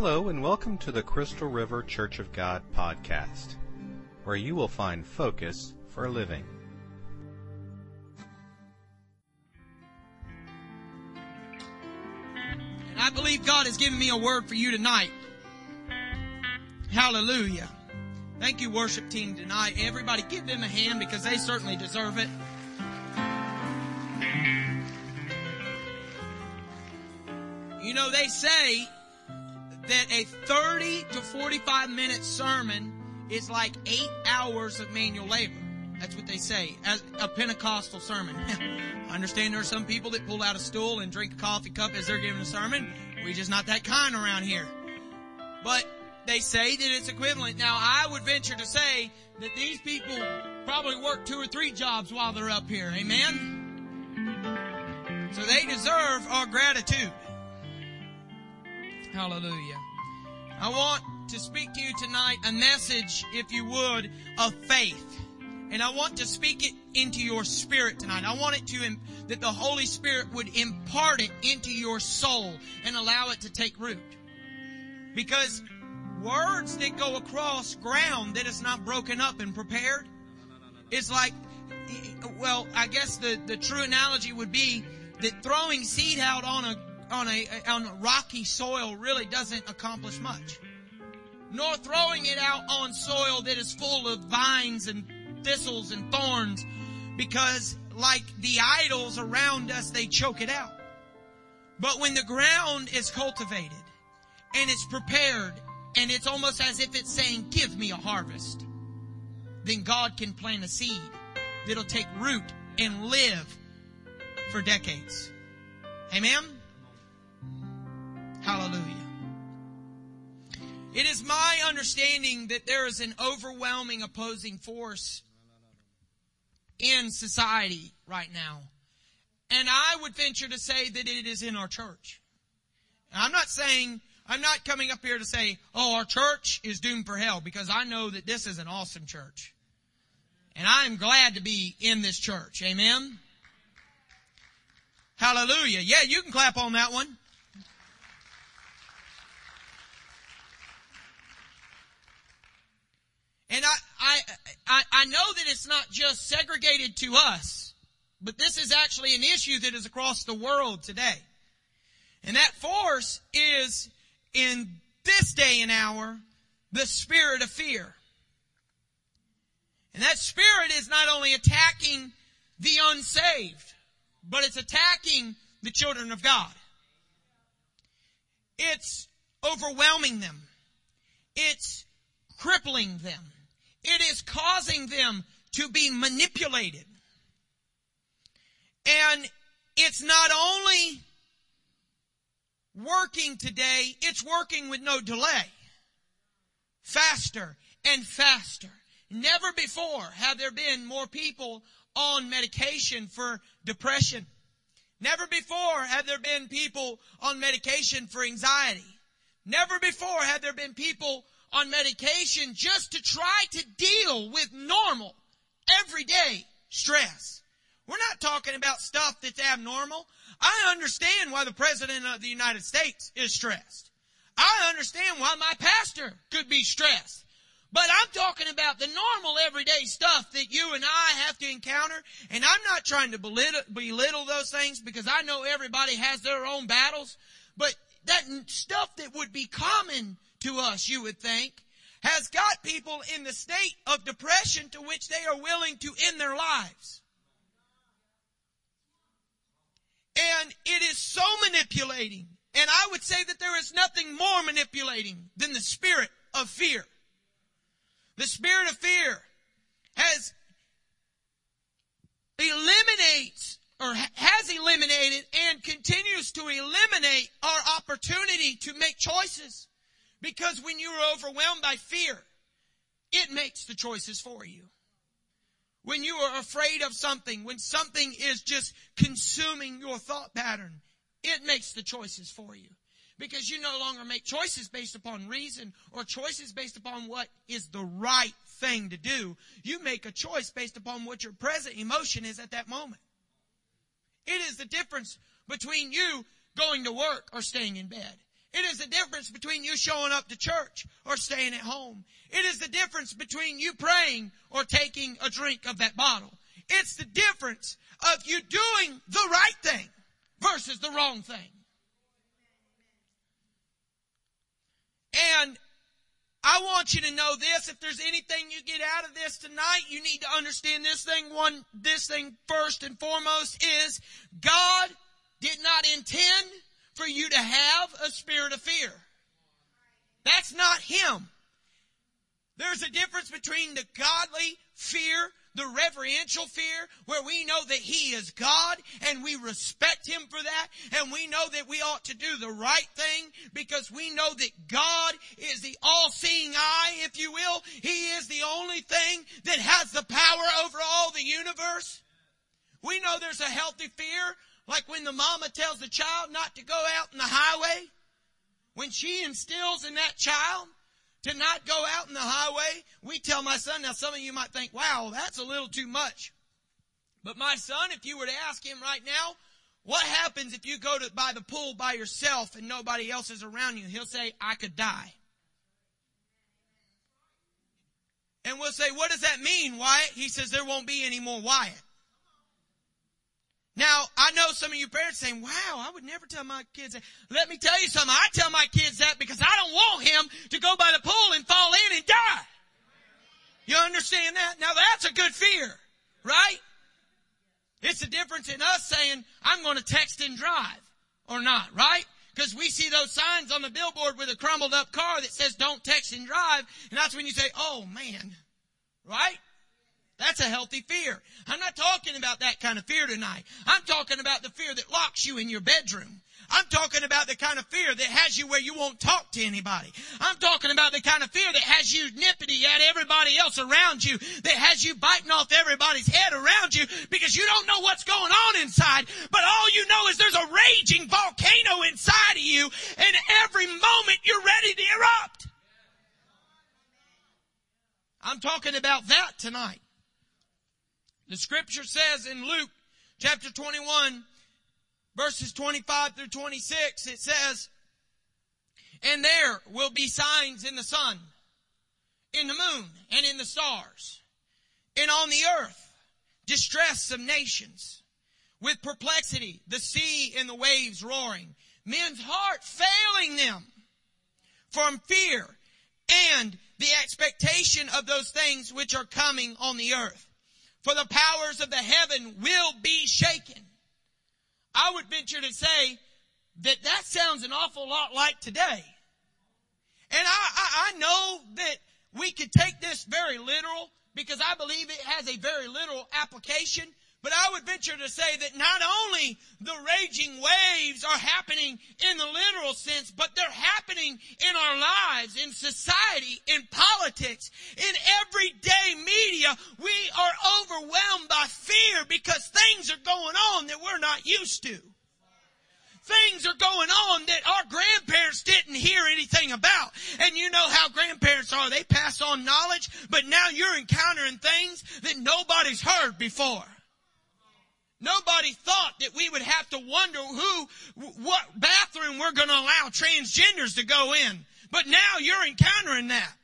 Hello and welcome to the Crystal River Church of God podcast, where you will find focus for living. And I believe God has given me a word for you tonight. Hallelujah. Thank you, worship team, tonight. Everybody give them a hand because they certainly deserve it. You know, they say that a 30 to 45 minute sermon is like 8 hours of manual labor. That's what they say, as a Pentecostal sermon. I understand there are some people that pull out a stool and drink a coffee cup as they're giving a sermon. We're just not that kind around here. But they say that it's equivalent. Now, I would venture to say that these people probably work 2 or 3 jobs while they're up here. Amen? So they deserve our gratitude. Hallelujah. I want to speak to you tonight a message, if you would, of faith. And I want to speak it into your spirit tonight. I want it to, that the Holy Spirit would impart it into your soul and allow it to take root. Because words that go across ground that is not broken up and prepared is like, well, I guess the true analogy would be that throwing seed out on a rocky soil really doesn't accomplish much. Nor throwing it out on soil that is full of vines and thistles and thorns, because like the idols around us, they choke it out. But when the ground is cultivated and it's prepared and it's almost as if it's saying, give me a harvest, then God can plant a seed that'll take root and live for decades. Amen? Hallelujah. It is my understanding that there is an overwhelming opposing force in society right now. And I would venture to say that it is in our church. And I'm not coming up here to say, oh, our church is doomed for hell, because I know that this is an awesome church. And I'm glad to be in this church. Amen? Hallelujah. Yeah, you can clap on that one. And I know that it's not just segregated to us, but this is actually an issue that is across the world today. And that force is, in this day and hour, the spirit of fear. And that spirit is not only attacking the unsaved, but it's attacking the children of God. It's overwhelming them. It's crippling them. It is causing them to be manipulated. And it's not only working today, it's working with no delay. Faster and faster. Never before have there been more people on medication for depression. Never before have there been people on medication for anxiety. Never before have there been people on medication just to try to deal with normal, everyday stress. We're not talking about stuff that's abnormal. I understand why the President of the United States is stressed. I understand why my pastor could be stressed. But I'm talking about the normal, everyday stuff that you and I have to encounter. And I'm not trying to belittle those things, because I know everybody has their own battles. But that stuff that would be common to us, you would think, has got people in the state of depression to which they are willing to end their lives. And it is so manipulating. And I would say that there is nothing more manipulating than the spirit of fear. The spirit of fear has eliminated and continues to eliminate our opportunity to make choices. Because when you are overwhelmed by fear, it makes the choices for you. When you are afraid of something, when something is just consuming your thought pattern, it makes the choices for you. Because you no longer make choices based upon reason or choices based upon what is the right thing to do. You make a choice based upon what your present emotion is at that moment. It is the difference between you going to work or staying in bed. It is the difference between you showing up to church or staying at home. It is the difference between you praying or taking a drink of that bottle. It's the difference of you doing the right thing versus the wrong thing. And I want you to know this. If there's anything you get out of this tonight, you need to understand this thing. This thing first and foremost is God did not intend for you to have a spirit of fear. That's not Him. There's a difference between the godly fear, the reverential fear, where we know that He is God and we respect Him for that, and we know that we ought to do the right thing because we know that God is the all-seeing eye, if you will. He is the only thing that has the power over all the universe. We know there's a healthy fear, like when the mama tells the child not to go out in the highway. When she instills in that child to not go out in the highway, we tell my son, now some of you might think, wow, that's a little too much. But my son, if you were to ask him right now, what happens if you go by the pool by yourself and nobody else is around you? He'll say, I could die. And we'll say, what does that mean, Wyatt? He says, there won't be any more Wyatt. Now, I know some of you parents saying, wow, I would never tell my kids that. Let me tell you something. I tell my kids that because I don't want him to go by the pool and fall in and die. You understand that? Now, that's a good fear, right? It's the difference in us saying, I'm going to text and drive or not, right? Because we see those signs on the billboard with a crumbled up car that says don't text and drive. And that's when you say, oh, man, right? That's a healthy fear. I'm not talking about that kind of fear tonight. I'm talking about the fear that locks you in your bedroom. I'm talking about the kind of fear that has you where you won't talk to anybody. I'm talking about the kind of fear that has you nippity at everybody else around you, that has you biting off everybody's head around you because you don't know what's going on inside, but all you know is there's a raging volcano inside of you, and every moment you're ready to erupt. I'm talking about that tonight. The scripture says in Luke chapter 21, verses 25 through 26, it says, and there will be signs in the sun, in the moon, and in the stars, and on the earth, distress of nations, with perplexity, the sea and the waves roaring, men's heart failing them from fear and the expectation of those things which are coming on the earth. For the powers of the heaven will be shaken. I would venture to say that sounds an awful lot like today. And I know that we could take this very literal because I believe it has a very literal application. But I would venture to say that not only the raging waves are happening in the literal sense, but they're happening in our lives, in society, in politics, in everyday media. We are overwhelmed by fear because things are going on that we're not used to. Things are going on that our grandparents didn't hear anything about. And you know how grandparents are. They pass on knowledge, but now you're encountering things that nobody's heard before. Nobody thought that we would have to wonder what bathroom we're going to allow transgenders to go in. But now you're encountering that.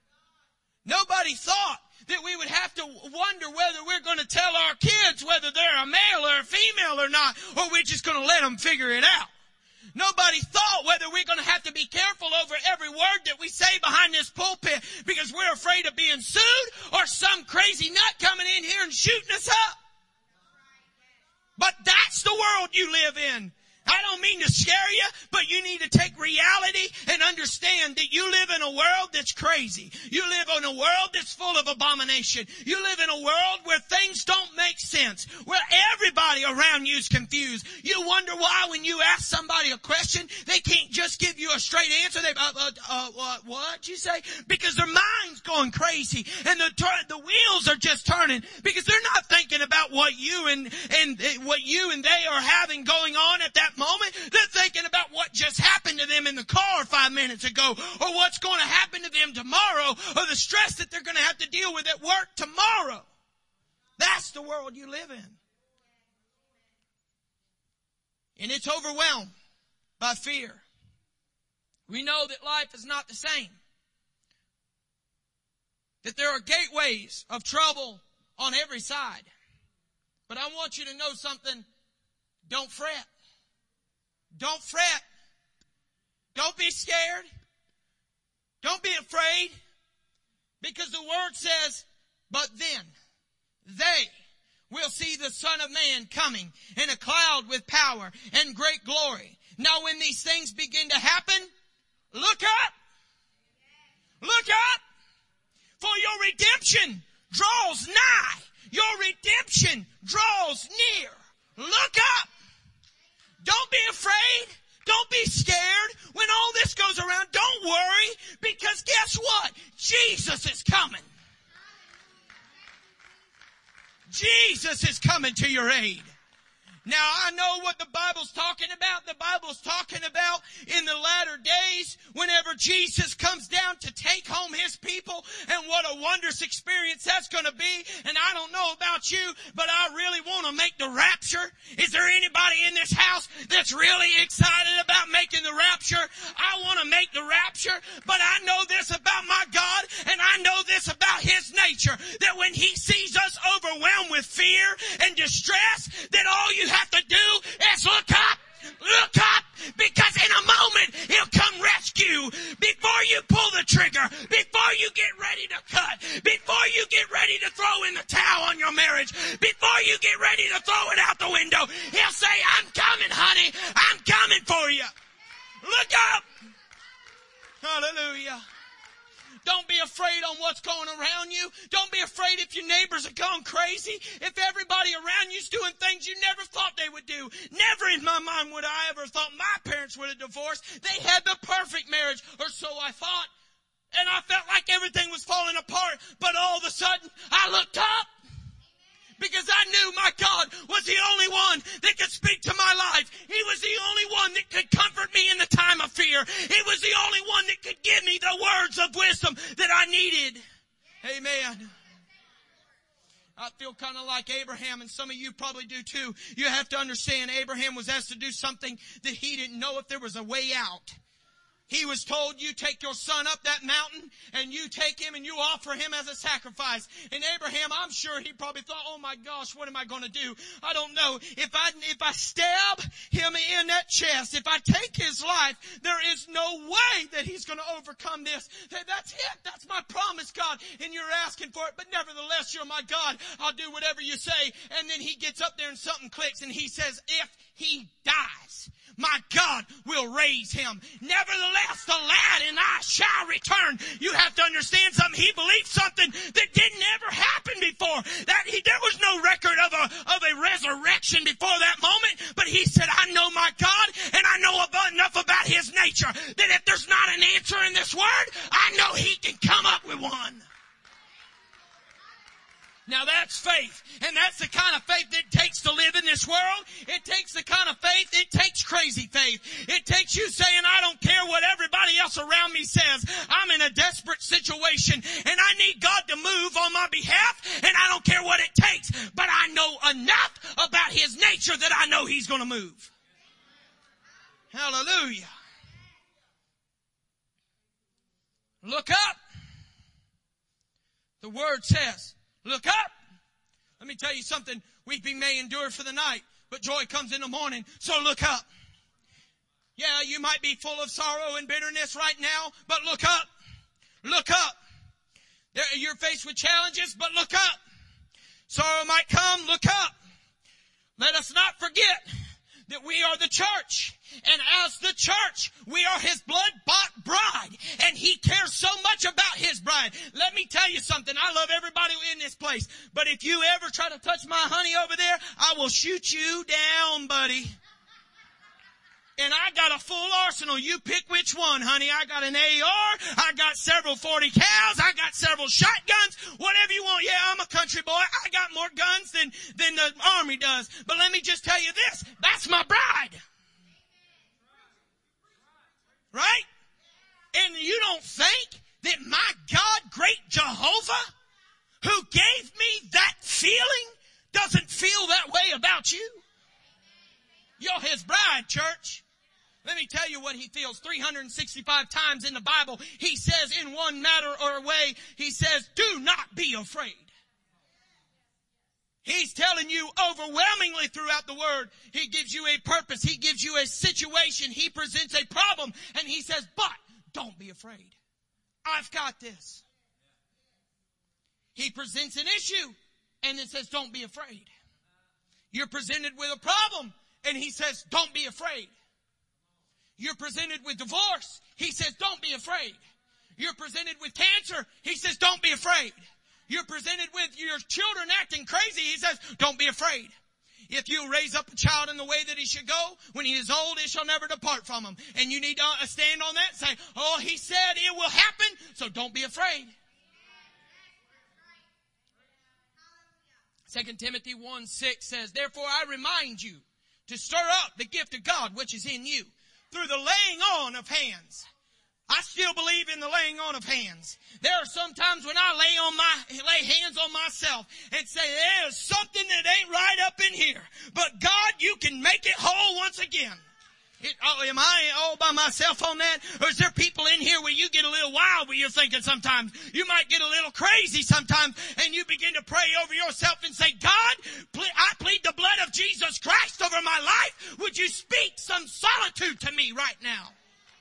Nobody thought that we would have to wonder whether we're going to tell our kids whether they're a male or a female or not, or we're just going to let them figure it out. Nobody thought whether we're going to have to be careful over every word that we say behind this pulpit because we're afraid of being sued or some crazy nut coming in here and shooting us up. But that's the world you live in. I don't mean to scare you, but you need to take reality and understand that you live in a world that's crazy. You live in a world that's full of abomination. You live in a world where things don't make sense, where everybody around you is confused. You wonder why when you ask somebody a question, they can't just give you a straight answer. They, what'd you say? Because their mind's going crazy and the wheels are just turning because they're not thinking about what you and they are having going on at that moment. They're thinking about what just happened to them in the car 5 minutes ago, or what's going to happen to them tomorrow, or the stress that they're going to have to deal with at work tomorrow. That's the world you live in. And it's overwhelmed by fear. We know that life is not the same. That there are gateways of trouble on every side. But I want you to know something. Don't fret. Don't fret. Don't be scared. Don't be afraid. Because the Word says, but then they will see the Son of Man coming in a cloud with power and great glory. Now when these things begin to happen, look up. Look up. For your redemption draws nigh. Your redemption draws near. Look up. Don't be afraid. Don't be scared. When all this goes around, don't worry. Because guess what? Jesus is coming. Jesus is coming to your aid. Now, I know what the Bible's talking about. The Bible's talking about in the latter days, whenever Jesus comes down to take home His people, and what a wondrous experience that's going to be. And I don't know about you, but I really want to make the rapture. Is there anybody in this house that's really excited about making the rapture? I want to make the rapture, but I know this about my God, and I know this about His nature, that when He sees us overwhelmed with fear and distress, that all you have to do is look up. Look up, because in a moment He'll come rescue. Before you pull the trigger, before you get ready to cut, before you get ready to throw in the towel on your marriage, before you get ready to throw it out the window, He'll say, I'm coming, honey. I'm coming for you. Look up. Hallelujah. Don't be afraid on what's going around you. Don't be afraid if your neighbors are going crazy. If everybody around you's doing things you never thought they would do. Never in my mind would I ever thought my parents would have divorced. They had the perfect marriage, or so I thought. And I felt like everything was falling apart. But all of a sudden, I looked up. Because I knew my God was the only one that could speak to my life. He was the only one that could comfort me in the time of fear. He was the only one that could give me the words of wisdom that I needed. Amen. I feel kind of like Abraham, and some of you probably do too. You have to understand, Abraham was asked to do something that he didn't know if there was a way out. He was told, you take your son up that mountain, and you take him and you offer him as a sacrifice. And Abraham, I'm sure he probably thought, oh my gosh, what am I going to do? I don't know. If I stab him in that chest, if I take his life, there is no way that he's going to overcome this. That's it. That's my promise, God. And you're asking for it. But nevertheless, you're my God. I'll do whatever you say. And then he gets up there and something clicks, and he says, if he dies, my God will raise him. Nevertheless, the lad and I shall return. You have to understand something. He believed something that didn't ever happen before. There was no record of a resurrection before that moment. But he said, I know my God, and I know enough about His nature that if there's not an answer in this word, I know He can come up with one. Now that's faith. And that's the kind of faith that it takes to live in this world. It takes the kind of faith, it takes crazy faith. It takes you saying, I don't care what everybody else around me says. I'm in a desperate situation and I need God to move on my behalf, and I don't care what it takes. But I know enough about His nature that I know He's going to move. Hallelujah. Look up. The Word says, look up. Let me tell you something. Weeping may endure for the night, but joy comes in the morning. So look up. Yeah, you might be full of sorrow and bitterness right now, but look up. Look up. You're faced with challenges, but look up. Sorrow might come, look up. Let us not forget that we are the church. And as the church, we are His blood-bought bride. And He cares so much about His bride. Let me tell you something. I love everybody in this place. But if you ever try to touch my honey over there, I will shoot you down, buddy. And I got a full arsenal. You pick which one, honey. I got an AR. I got several 40 cals. I got several shotguns. Whatever you want. Yeah, I'm a country boy. I got more guns than the army does. But let me just tell you this. That's my bride. Right? And you don't think that my God, great Jehovah, who gave me that feeling, doesn't feel that way about you? You're His bride, church. Let me tell you what he feels. 365 times in the Bible, he says in one matter or way, he says, do not be afraid. He's telling you overwhelmingly throughout the Word. He gives you a purpose. He gives you a situation. He presents a problem. And he says, but don't be afraid. I've got this. He presents an issue and it says, don't be afraid. You're presented with a problem and he says, don't be afraid. You're presented with divorce. He says, don't be afraid. You're presented with cancer. He says, don't be afraid. You're presented with your children acting crazy. He says, don't be afraid. If you raise up a child in the way that he should go, when he is old, it shall never depart from him. And you need to stand on that and say, oh, he said it will happen, so don't be afraid. 2 Timothy 1:6 says, therefore I remind you to stir up the gift of God which is in you through the laying on of hands. I still believe in the laying on of hands. There are some times when I lay hands on myself and say, there's something that ain't right up in here. But God, you can make it whole once again. Am I all by myself on that? Or is there people in here where you get a little wild where you're thinking sometimes? You might get a little crazy sometimes and you begin to pray over yourself and say, God, I plead the blood of Jesus Christ over my life. Would you speak some solitude to me right now?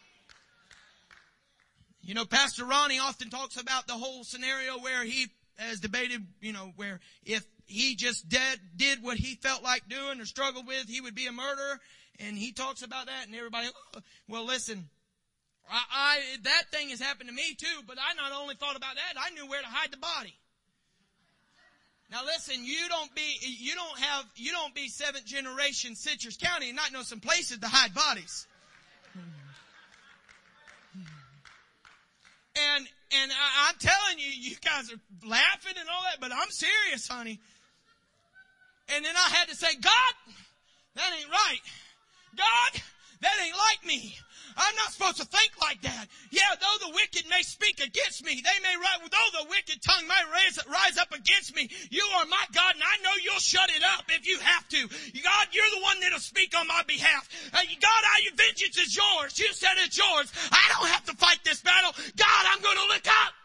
You know, Pastor Ronnie often talks about the whole scenario where he has debated, where if he just did what he felt like doing or struggled with, he would be a murderer. And he talks about that and everybody, well, listen, that thing has happened to me too, but I not only thought about that, I knew where to hide the body. Now listen, you don't be seventh generation Citrus County and not know some places to hide bodies. And I'm telling you, you guys are laughing and all that, but I'm serious, honey. And then I had to say, God, that ain't right. God, that ain't like me. I'm not supposed to think like that. Yeah, though the wicked may speak against me, though the wicked tongue may rise up against me, you are my God, and I know you'll shut it up if you have to. God, you're the one that'll speak on my behalf. God, vengeance is yours. You said it's yours. I don't have to fight this battle. God, I'm going to look up.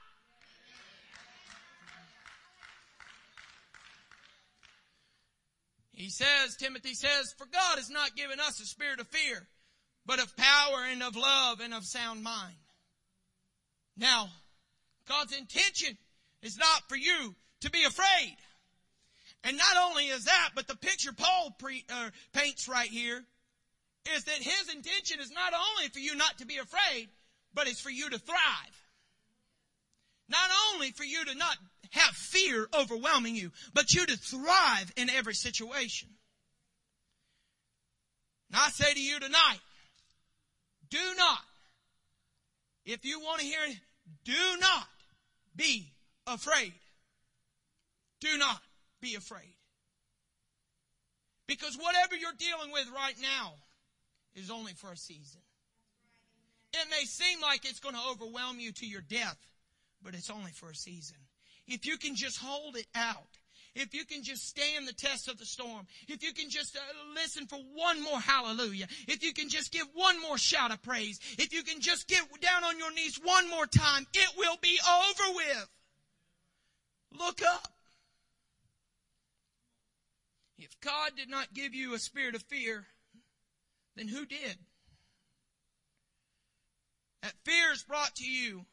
Timothy says, for God has not given us a spirit of fear, but of power and of love and of sound mind. Now, God's intention is not for you to be afraid. And not only is that, but the picture Paul paints right here is that his intention is not only for you not to be afraid, but it's for you to thrive. Not only for you to not have fear overwhelming you, but you to thrive in every situation. And I say to you tonight, do not, if you want to hear it, do not be afraid. Do not be afraid. Because whatever you're dealing with right now is only for a season. It may seem like it's going to overwhelm you to your death, but it's only for a season. If you can just hold it out, if you can just stand the test of the storm, if you can just listen for one more hallelujah, if you can just give one more shout of praise, if you can just get down on your knees one more time, it will be over with. Look up. If God did not give you a spirit of fear, then who did? That fear is brought to you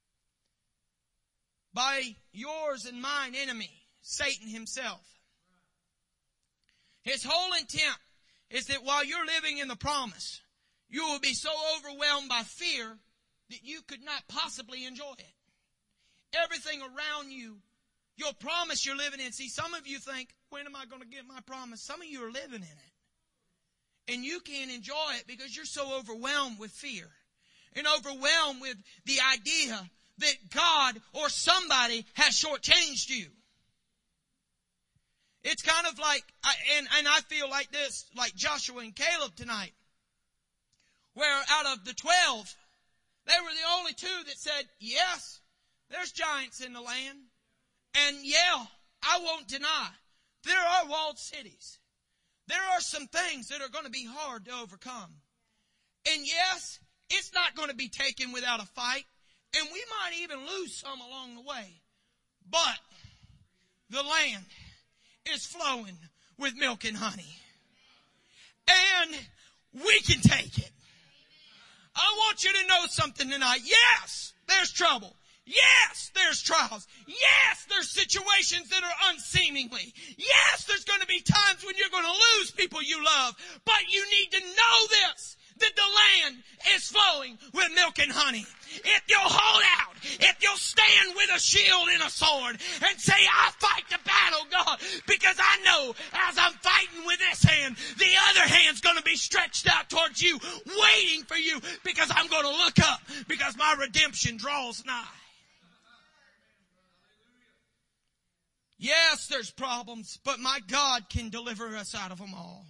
by yours and mine enemy, Satan himself. His whole intent is that while you're living in the promise, you will be so overwhelmed by fear that you could not possibly enjoy it. Everything around you, your promise you're living in. See, some of you think, when am I going to get my promise? Some of you are living in it. And you can't enjoy it because you're so overwhelmed with fear and overwhelmed with the idea that God or somebody has shortchanged you. It's kind of like, and I feel like this, like Joshua and Caleb tonight, where out of the 12, they were the only two that said, yes, there's giants in the land. And yeah, I won't deny, there are walled cities. There are some things that are going to be hard to overcome. And yes, it's not going to be taken without a fight. And we might even lose some along the way. But the land is flowing with milk and honey. And we can take it. I want you to know something tonight. Yes, there's trouble. Yes, there's trials. Yes, there's situations that are unseemingly. Yes, there's going to be times when you're going to lose people you love. But you need to know this, that the land is flowing with milk and honey. If you'll hold out, if you'll stand with a shield and a sword and say, I fight the battle, God, because I know as I'm fighting with this hand, the other hand's going to be stretched out towards you, waiting for you, because I'm going to look up, because my redemption draws nigh. Yes, there's problems, but my God can deliver us out of them all.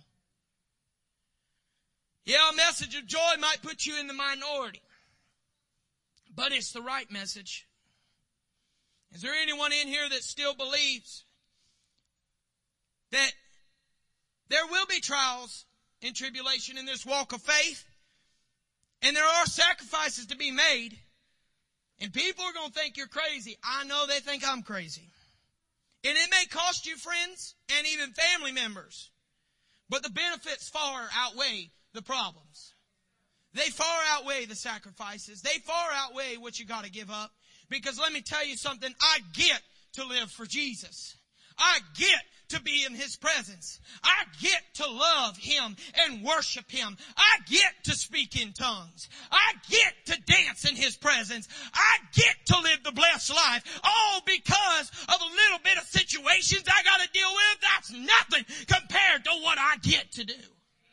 Yeah, a message of joy might put you in the minority, but it's the right message. Is there anyone in here that still believes that there will be trials and tribulation in this walk of faith, and there are sacrifices to be made, and people are going to think you're crazy? I know they think I'm crazy. And it may cost you friends and even family members, but the benefits far outweigh the problems. They far outweigh the sacrifices. They far outweigh what you got to give up. Because let me tell you something, I get to live for Jesus. I get to be in His presence. I get to love Him and worship Him. I get to speak in tongues. I get to dance in His presence. I get to live the blessed life. All because of a little bit of situations I got to deal with. That's nothing compared to what I get to do.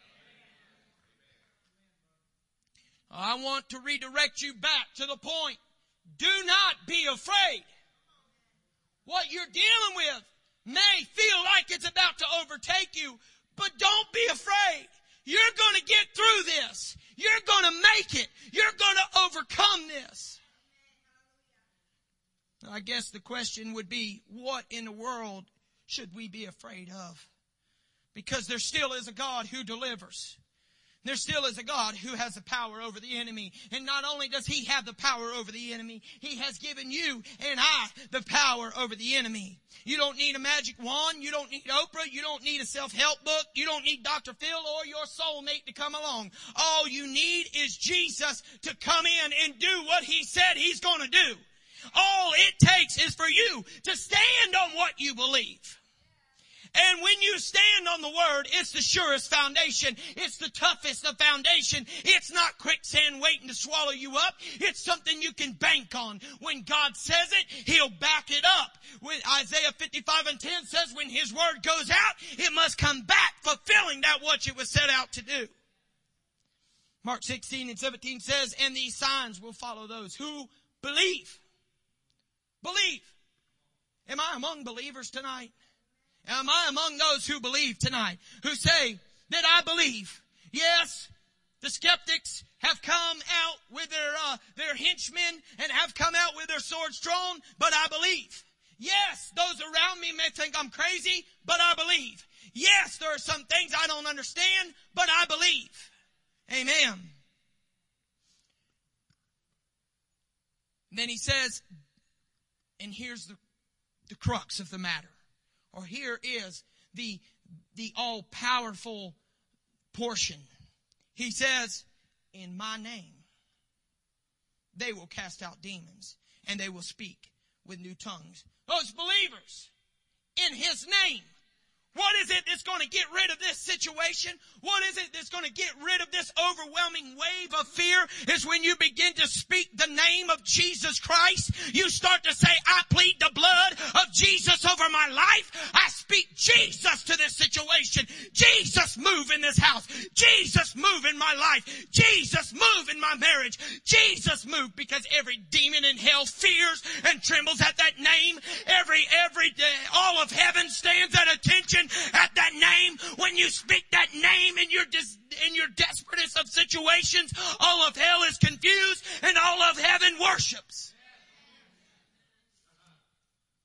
I want to redirect you back to the point. Do not be afraid. What you're dealing with may feel like it's about to overtake you, but don't be afraid. You're going to get through this. You're going to make it. You're going to overcome this. I guess the question would be, what in the world should we be afraid of? Because there still is a God who delivers. There still is a God who has the power over the enemy. And not only does He have the power over the enemy, He has given you and I the power over the enemy. You don't need a magic wand. You don't need Oprah. You don't need a self-help book. You don't need Dr. Phil or your soulmate to come along. All you need is Jesus to come in and do what He said He's going to do. All it takes is for you to stand on what you believe. And when you stand on the Word, it's the surest foundation. It's the toughest of foundation. It's not quicksand waiting to swallow you up. It's something you can bank on. When God says it, He'll back it up. When Isaiah 55:10 says when His Word goes out, it must come back fulfilling that which it was set out to do. Mark 16:17 says, and these signs will follow those who believe. Believe. Am I among believers tonight? Am I among those who believe tonight, who say that I believe? Yes, the skeptics have come out with their henchmen and have come out with their swords drawn, but I believe. Yes, those around me may think I'm crazy, but I believe. Yes, there are some things I don't understand, but I believe. Amen. And then he says, and here's the crux of the matter. Or here is the all-powerful portion. He says, in my name, they will cast out demons, and they will speak with new tongues. Those believers, in His name. What is it that's going to get rid of this situation? What is it that's going to get rid of this overwhelming wave of fear? Is when you begin to speak the name of Jesus Christ. You start to say, I plead the blood of Jesus over my life. I speak Jesus to this situation. Jesus, move in this house. Jesus, move in my life. Jesus, move in my marriage. Jesus, move, because every demon in hell fears and trembles at that name. Every day, all of heaven stands at attention at that name. When you speak that name in your desperateness of situations, all of hell is confused and all of heaven worships.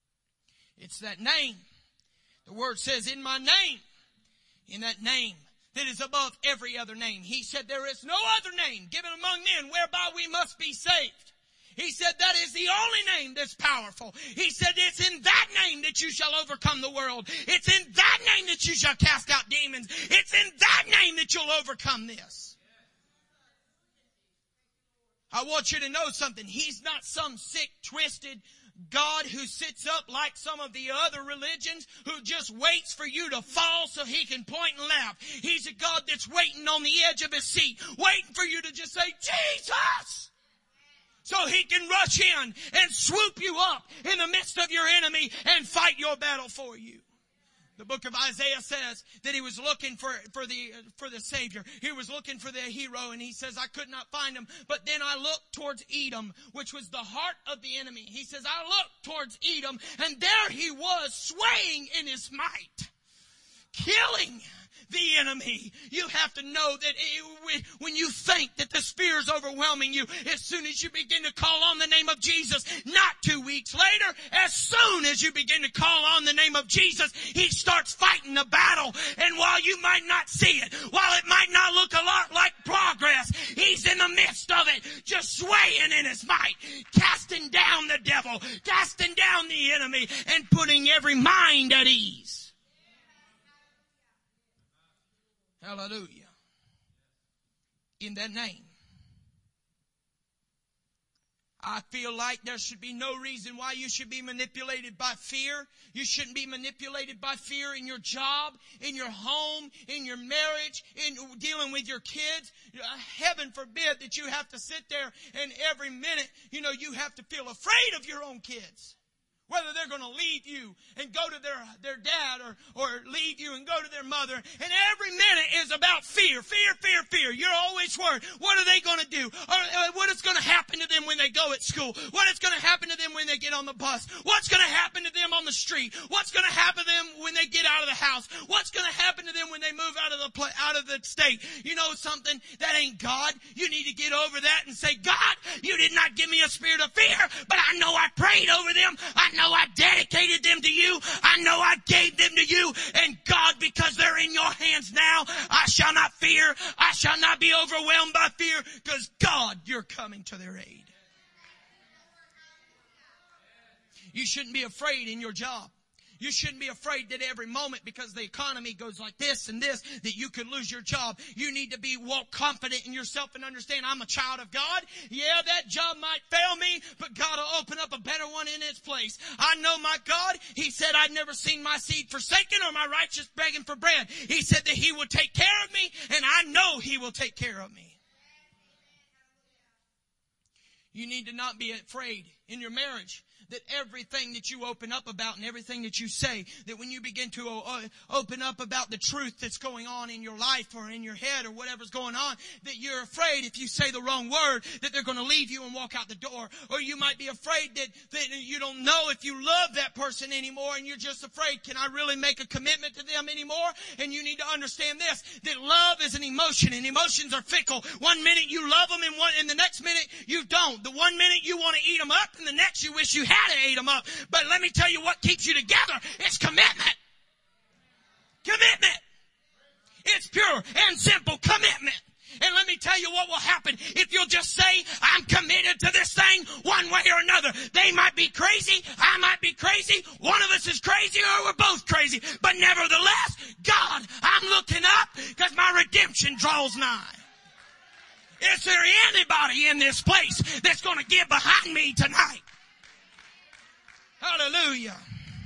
It's that name. The Word says, in my name. In that name, that is above every other name. He said there is no other name given among men whereby we must be saved. He said that is the only name that's powerful. He said it's in that name that you shall overcome the world. It's in that name that you shall cast out demons. It's in that name that you'll overcome this. I want you to know something. He's not some sick, twisted God who sits up like some of the other religions who just waits for you to fall so he can point and laugh. He's a God that's waiting on the edge of his seat, waiting for you to just say, Jesus! So he can rush in and swoop you up in the midst of your enemy and fight your battle for you. The book of Isaiah says that he was looking for the Savior. He was looking for the hero, and he says, I could not find him. But then I looked towards Edom, which was the heart of the enemy. He says, I looked towards Edom, and there he was swaying in his might, killing the enemy. You have to know that when you think that this fear is overwhelming you, as soon as you begin to call on the name of Jesus, not 2 weeks later, as soon as you begin to call on the name of Jesus, he starts fighting the battle. And while you might not see it, while it might not look a lot like progress, he's in the midst of it, just swaying in his might, casting down the devil, casting down the enemy, and putting every mind at ease. Hallelujah. In that name. I feel like there should be no reason why you should be manipulated by fear. You shouldn't be manipulated by fear in your job, in your home, in your marriage, in dealing with your kids. Heaven forbid that you have to sit there and every minute, you have to feel afraid of your own kids. Whether they're going to leave you and go to their dad or leave you and go to their mother. And every minute is about fear, fear, fear, fear. You're always worried. What are they going to do? What is going to happen to them when they go at school? What is going to happen to them when they get on the bus? What's going to happen to them on the street? What's going to happen to them when they get out of the house? What's going to happen to them when they move out of the state? You know something? That ain't God. You need to get over that and say, God, you did not give me a spirit of fear, but I know I prayed over them. I know I dedicated them to you. I know I gave them to you. And God, because they're in your hands now, I shall not fear. I shall not be overwhelmed by fear, because God, you're coming to their aid. You shouldn't be afraid in your job. You shouldn't be afraid that every moment, because the economy goes like this and this, that you could lose your job. You need to walk confident in yourself and understand, I'm a child of God. Yeah, that job might fail me, but God will open up a better one in its place. I know my God. He said, I've never seen my seed forsaken or my righteous begging for bread. He said that he will take care of me, and I know he will take care of me. You need to not be afraid in your marriage that everything that you open up about and everything that you say, that when you begin to open up about the truth that's going on in your life or in your head or whatever's going on, that you're afraid if you say the wrong word that they're going to leave you and walk out the door. Or you might be afraid that you don't know if you love that person anymore, and you're just afraid, can I really make a commitment to them anymore? And you need to understand this, that love is an emotion, and emotions are fickle. 1 minute you love them, and the next minute you don't. The 1 minute you want to eat them up, and the next you wish you had to eat them up. But let me tell you what keeps you together. It's commitment. Commitment. It's pure and simple commitment. And let me tell you what will happen if you'll just say, I'm committed to this thing one way or another. They might be crazy. I might be crazy. One of us is crazy, or we're both crazy. But nevertheless, God, I'm looking up because my redemption draws nigh. Is there anybody in this place that's going to get behind me tonight? Hallelujah.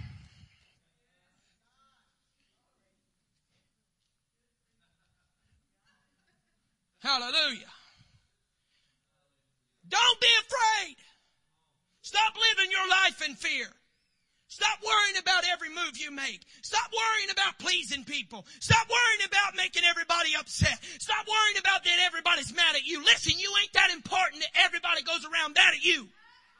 Hallelujah. Don't be afraid. Stop living your life in fear. Stop worrying about every move you make. Stop worrying about pleasing people. Stop worrying about making everybody upset. Stop worrying about that everybody's mad at you. Listen, you ain't that important that everybody goes around mad at you.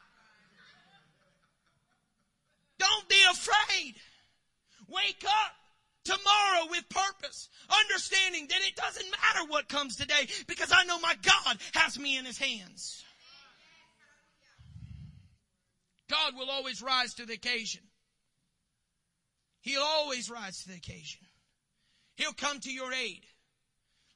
Don't be afraid. Wake up tomorrow with purpose, understanding that it doesn't matter what comes today, because I know my God has me in his hands. God will always rise to the occasion. He'll always rise to the occasion. He'll come to your aid.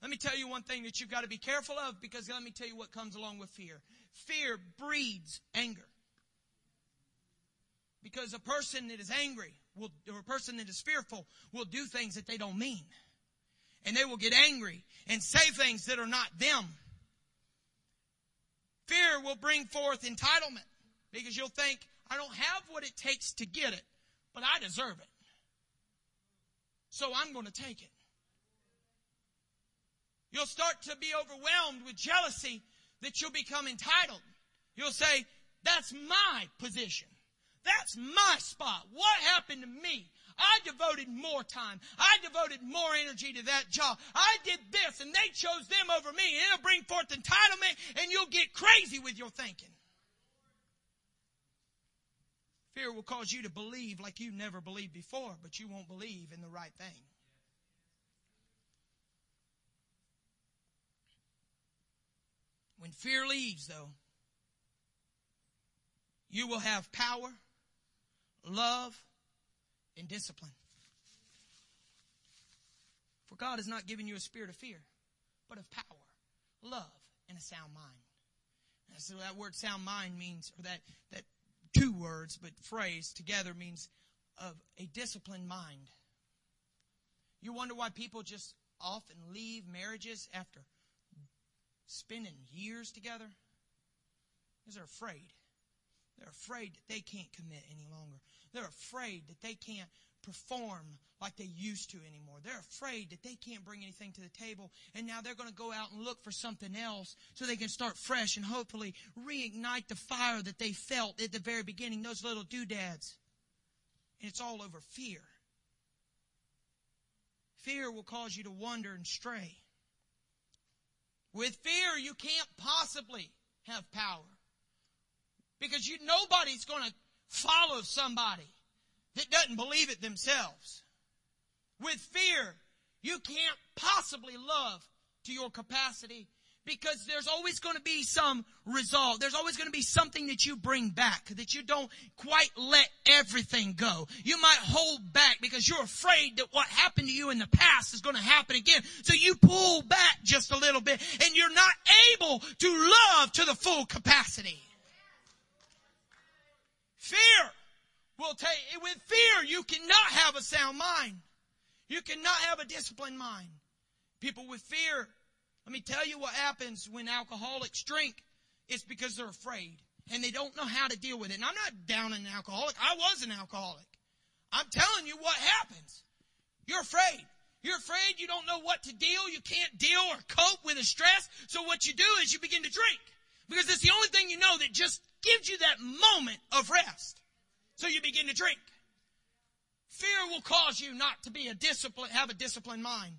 Let me tell you one thing that you've got to be careful of, because let me tell you what comes along with fear. Fear breeds anger. Because a person that is angry or a person that is fearful will do things that they don't mean. And they will get angry and say things that are not them. Fear will bring forth entitlement, because you'll think, I don't have what it takes to get it, but I deserve it. So I'm going to take it. You'll start to be overwhelmed with jealousy that you'll become entitled. You'll say, that's my position. That's my spot. What happened to me? I devoted more time. I devoted more energy to that job. I did this and they chose them over me. It'll bring forth entitlement and you'll get crazy with your thinking. Fear will cause you to believe like you never believed before, but you won't believe in the right thing. When fear leaves, though, you will have power, love, and discipline. For God has not given you a spirit of fear, but of power, love, and a sound mind. And so that word sound mind means, or that two words, but phrase together means of a disciplined mind. You wonder why people just often leave marriages after spending years together? Because they're afraid. They're afraid that they can't commit any longer. They're afraid that they can't perform like they used to anymore. They're afraid that they can't bring anything to the table. And now they're going to go out and look for something else so they can start fresh and hopefully reignite the fire that they felt at the very beginning, those little doodads. And it's all over fear. Fear will cause you to wander and stray. With fear, you can't possibly have power. Because nobody's going to follow somebody that doesn't believe it themselves. With fear, you can't possibly love to your capacity, because there's always going to be some resolve. There's always going to be something that you bring back, that you don't quite let everything go. You might hold back because you're afraid that what happened to you in the past is going to happen again. So you pull back just a little bit, and you're not able to love to the full capacity. Fear will take, with fear, you cannot have a sound mind. You cannot have a disciplined mind. People with fear, let me tell you what happens when alcoholics drink. It's because they're afraid and they don't know how to deal with it. And I'm not down an alcoholic. I was an alcoholic. I'm telling you what happens. You're afraid. You're afraid you don't know what to deal. You can't deal or cope with the stress. So what you do is you begin to drink, because it's the only thing you know that just gives you that moment of rest. So you begin to drink. Fear will cause you not to be have a disciplined mind.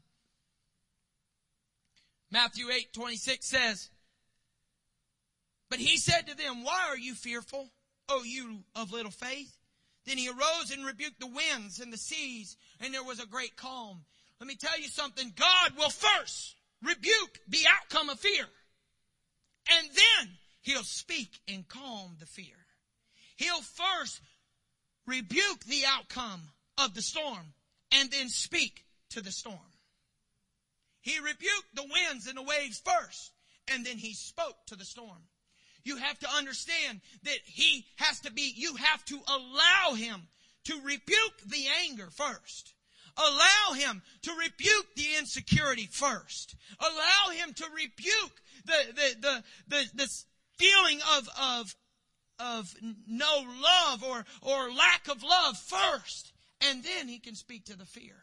Matthew 8:26 says, but he said to them, why are you fearful, O you of little faith? Then he arose and rebuked the winds and the seas, and there was a great calm. Let me tell you something. God will first rebuke the outcome of fear, and then he'll speak and calm the fear. He'll first rebuke the outcome of the storm and then speak to the storm. He rebuked the winds and the waves first, and then he spoke to the storm. You have to understand that you have to allow him to rebuke the anger first. Allow him to rebuke the insecurity first. Allow him to rebuke the feeling of no love or lack of love first. And then he can speak to the fear.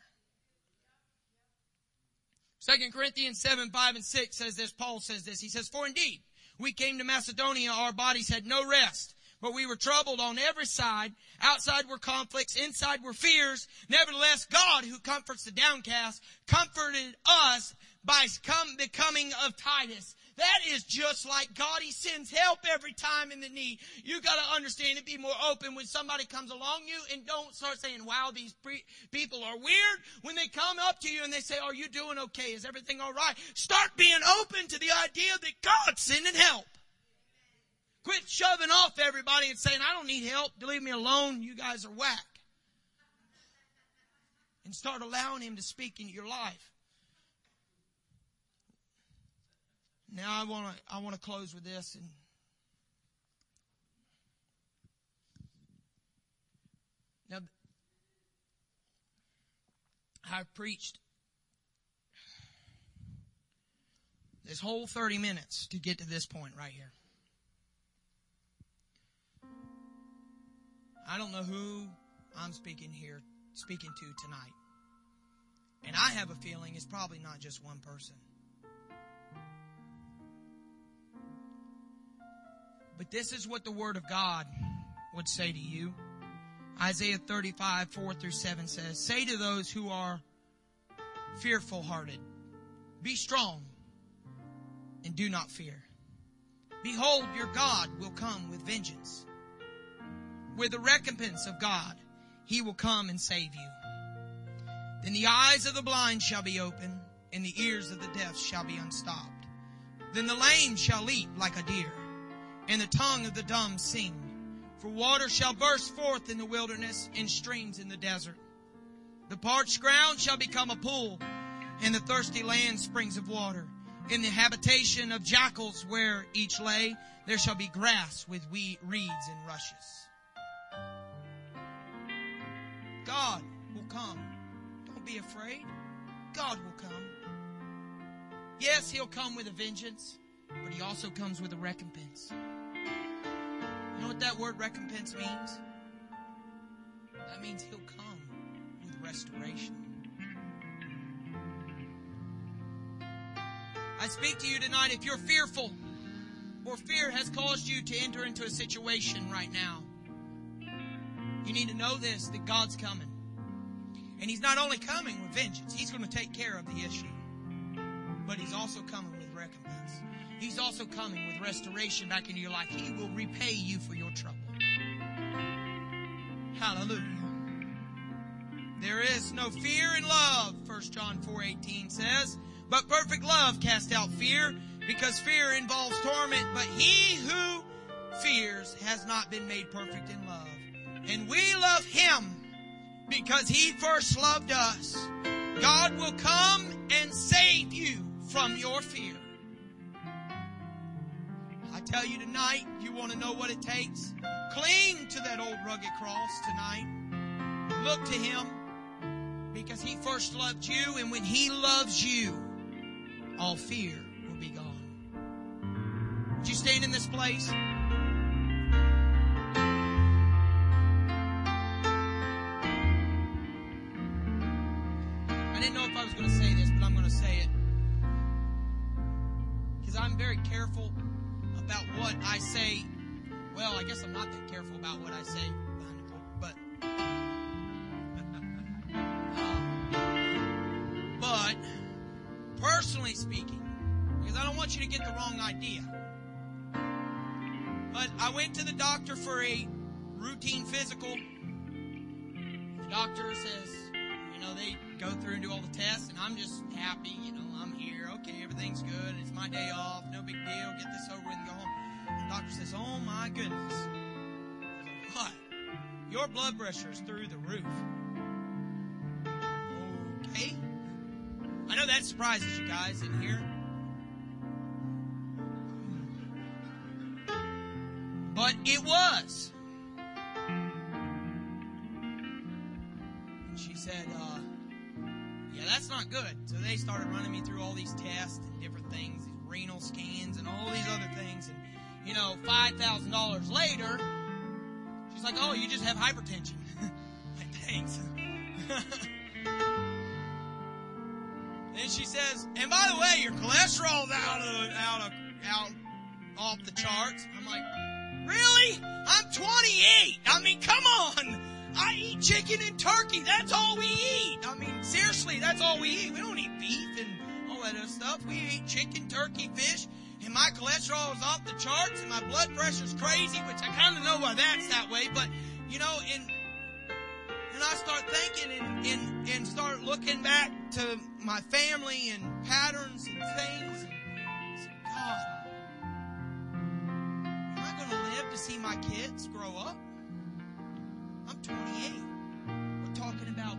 2 Corinthians 7:5-6 says this. Paul says this. He says, for indeed, we came to Macedonia, our bodies had no rest, but we were troubled on every side. Outside were conflicts, inside were fears. Nevertheless, God, who comforts the downcast, comforted us by the coming of Titus. That is just like God. He sends help every time in the need. You got to understand and be more open when somebody comes along you, and don't start saying, wow, these people are weird. When they come up to you and they say, are you doing okay? Is everything all right? Start being open to the idea that God's sending help. Quit shoving off everybody and saying, I don't need help. Leave me alone. You guys are whack. And start allowing him to speak into your life. Now I want to close with this. And now, I've preached this whole 30 minutes to get to this point right here. I don't know who I'm speaking to tonight. And I have a feeling it's probably not just one person. But this is what the Word of God would say to you. Isaiah 35, 4-7 says, "Say to those who are fearful-hearted, be strong and do not fear. Behold, your God will come with vengeance. With the recompense of God, He will come and save you. Then the eyes of the blind shall be opened, and the ears of the deaf shall be unstopped. Then the lame shall leap like a deer, and the tongue of the dumb sing. For water shall burst forth in the wilderness, and streams in the desert. The parched ground shall become a pool, and the thirsty land springs of water. In the habitation of jackals where each lay, there shall be grass with reeds and rushes." God will come. Don't be afraid. God will come. Yes, He'll come with a vengeance, but He also comes with a recompense. You know what that word recompense means? That means He'll come with restoration. I speak to you tonight if you're fearful or fear has caused you to enter into a situation right now. You need to know this, that God's coming. And He's not only coming with vengeance, He's going to take care of the issue. But He's also coming with recompense. He's also coming with restoration back into your life. He will repay you for your trouble. Hallelujah. There is no fear in love, 1 John 4:18 says. But perfect love casts out fear, because fear involves torment. But he who fears has not been made perfect in love. And we love Him because He first loved us. God will come and save you from your fear. I tell you tonight, you want to know what it takes? Cling to that old rugged cross tonight. Look to Him because He first loved you, and when He loves you, all fear will be gone. Would you stand in this place? I didn't know if I was going to say this, but I'm going to say it. Because I'm very careful about what I say. Well, I guess I'm not that careful about what I say behind the pulpit, but personally speaking, because I don't want you to get the wrong idea, but I went to the doctor for a routine physical. The doctor says, they go through and do all the tests, and I'm just happy, I'm here, okay, everything's good, it's my day off, no big deal, get this over with and go home. The doctor says, "Oh my goodness." "What?" "Your blood pressure is through the roof." Okay. I know that surprises you guys in here. But it was. And she said, "Yeah, that's not good." So they started running me through all these tests and different things, these renal scans and all these other things. And, $5,000 later, she's like, "Oh, you just have hypertension." Like, thanks. Then she says, "And by the way, your cholesterol's out off the charts." I'm like, "Really? I'm 28. Come on. I eat chicken and turkey. That's all we eat. Seriously, that's all we eat. We don't eat beef and all that other stuff. We eat chicken, turkey, fish, and my cholesterol is off the charts, and my blood pressure's crazy," which I kind of know why that's that way, but, and I start thinking and start looking back to my family and patterns and things, and I said, "God, am I going to live to see my kids grow up?" I'm 28. We're talking about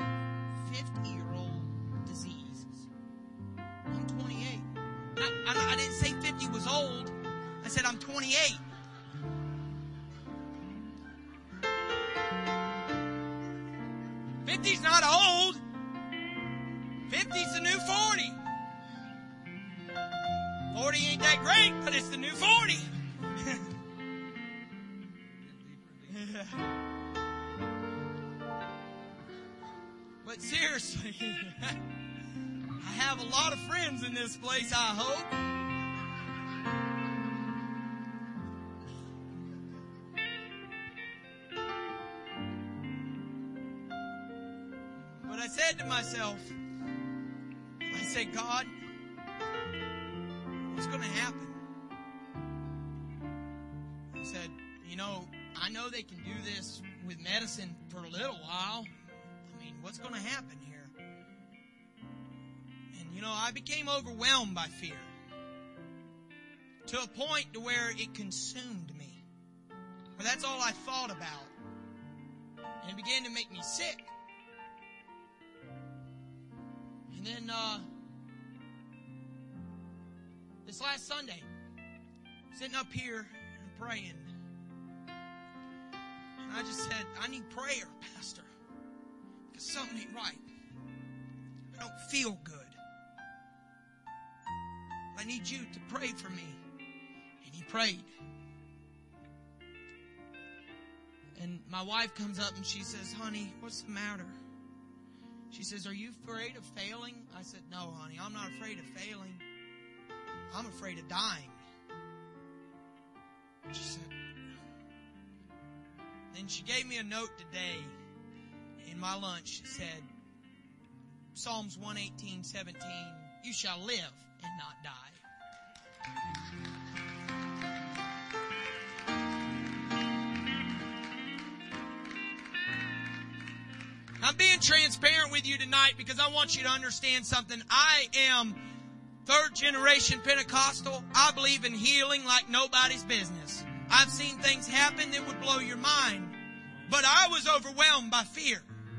50-year-old diseases. I'm 28. I I'm 28. '50's not old. 50's the new 40. 40 ain't that great, but it's the new 40. But seriously, I have a lot of friends in this place, I hope. But I said to myself, I said, God, what's going to happen? I said, I know they can do this with medicine for a little while. I mean, what's going to happen here? And, I became overwhelmed by fear to a point to where it consumed me. But that's all I thought about. And it began to make me sick. And then, this last Sunday, sitting up here and praying, and I just said, I need prayer, Pastor, because something ain't right. I don't feel good. I need you to pray for me. And he prayed. And my wife comes up and she says, honey, what's the matter? She says, are you afraid of failing? I said, no, honey, I'm not afraid of failing. I'm afraid of dying. And she said, then she gave me a note today in my lunch. It said, Psalms 118:17, you shall live and not die. I'm being transparent with you tonight because I want you to understand something. I am third generation Pentecostal. I believe in healing like nobody's business. I've seen things happen that would blow your mind. But I was overwhelmed by fear.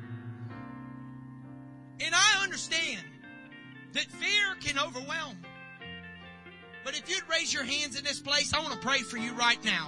And I understand that fear can overwhelm. But if you'd raise your hands in this place, I want to pray for you right now.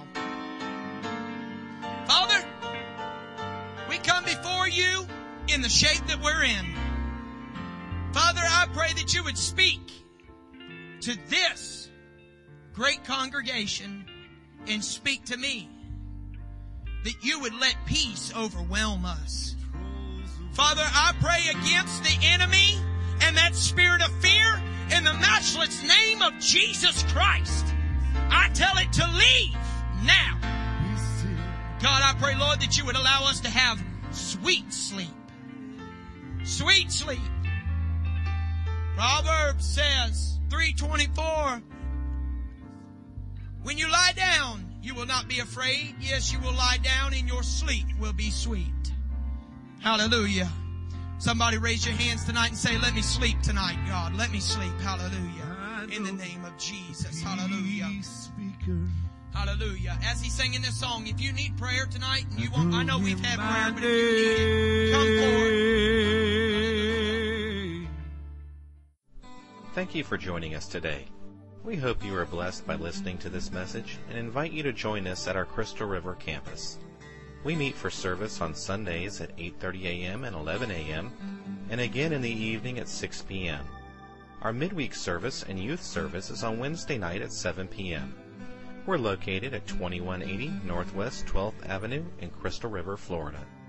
Father, we come before you in the shape that we're in. Father, I pray that you would speak to this great congregation and speak to me. That you would let peace overwhelm us. Father, I pray against the enemy and that spirit of fear in the matchless name of Jesus Christ. I tell it to leave now. God, I pray, Lord, that you would allow us to have sweet sleep. Sweet sleep. Proverbs says, 3:24, when you lie down, you will not be afraid. Yes, you will lie down and your sleep will be sweet. Hallelujah. Somebody raise your hands tonight and say, let me sleep tonight, God. Let me sleep. Hallelujah. In the name of Jesus. Hallelujah. Hallelujah. As he's singing this song, if you need prayer tonight, and you want, I know we've had prayer, but if you need it, come forward. Thank you for joining us today. We hope you are blessed by listening to this message and invite you to join us at our Crystal River campus. We meet for service on Sundays at 8:30 a.m. and 11 a.m. and again in the evening at 6 p.m. Our midweek service and youth service is on Wednesday night at 7 p.m. We're located at 2180 Northwest 12th Avenue in Crystal River, Florida.